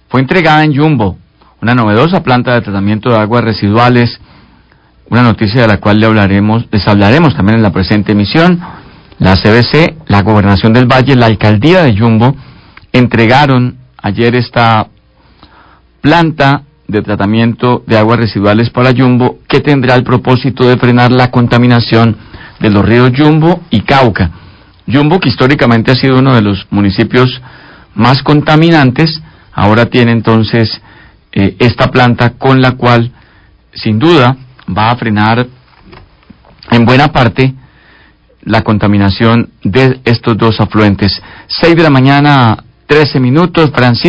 fue entregada en Yumbo, una novedosa planta de tratamiento de aguas residuales, una noticia de la cual les hablaremos también en la presente emisión. La CBC, la Gobernación del Valle, la Alcaldía de Yumbo entregaron ayer esta planta de tratamiento de aguas residuales para Yumbo, que tendrá el propósito de frenar la contaminación de los ríos Yumbo y Cauca. Yumbo, que históricamente ha sido uno de los municipios más contaminantes, ahora tiene entonces esta planta con la cual, sin duda, va a frenar en buena parte la contaminación de estos dos afluentes. 6 de la mañana, 13 minutos, Francisco.